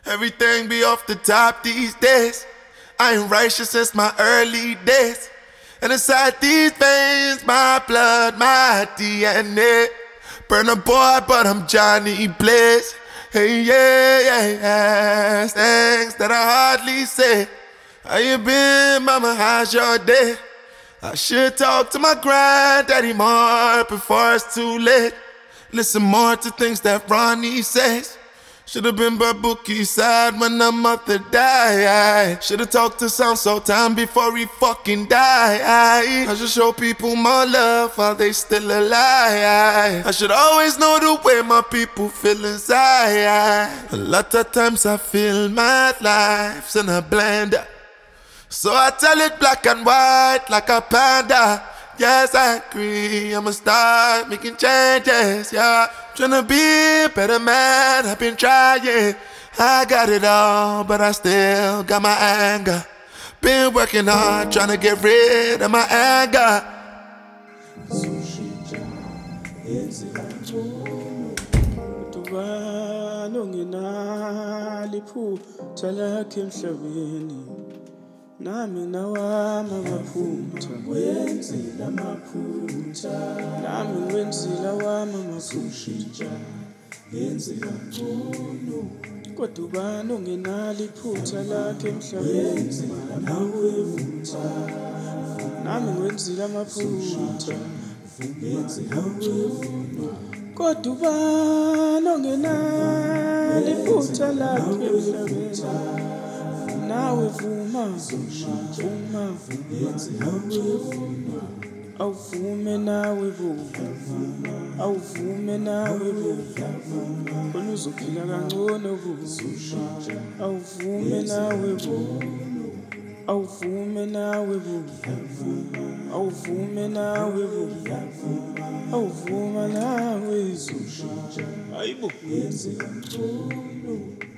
Everything be off the top these days. I ain't righteous since my early days. And inside these veins, my blood, my DNA. Burn a boy, but I'm Johnny Blaze. Hey, yeah. Things that I hardly say. How you been, mama? How's your day? I should talk to my granddaddy more before it's too late. Listen more to things that Ronnie says. Should've been by Bookie's side when the mother died. Should've talked to Sound Sultan before he fucking died. I should show people more love while they still alive. I should always know the way my people feel inside. A lot of times I feel my life's in a blender, so I tell it black and white like a panda. Yes, I agree, I'ma start making changes, yeah. Tryna be a better man, I've been trying. I got it all, but I still got my anger. Been working hard, tryna get rid of my anger. Nami nawami amaphutha wenzile amaphutha nami wenzile wami amaphutha yenzela ngcono kodwa ubani ongenalo iphutha lakhe emhlabeni nawe vutha nami wenzile amaphutha yenzela ngcono kodwa ubani ongenalo iphutha lakhe emhlabeni nawe vuma awuvume nawe vuma awuvume nawe vuma khona uzophila kangcono vuma awuvume nawe vuma awuvume nawe vuma awuvume nawe vuma awuvuma nawe hayibo yenzeka ngcono.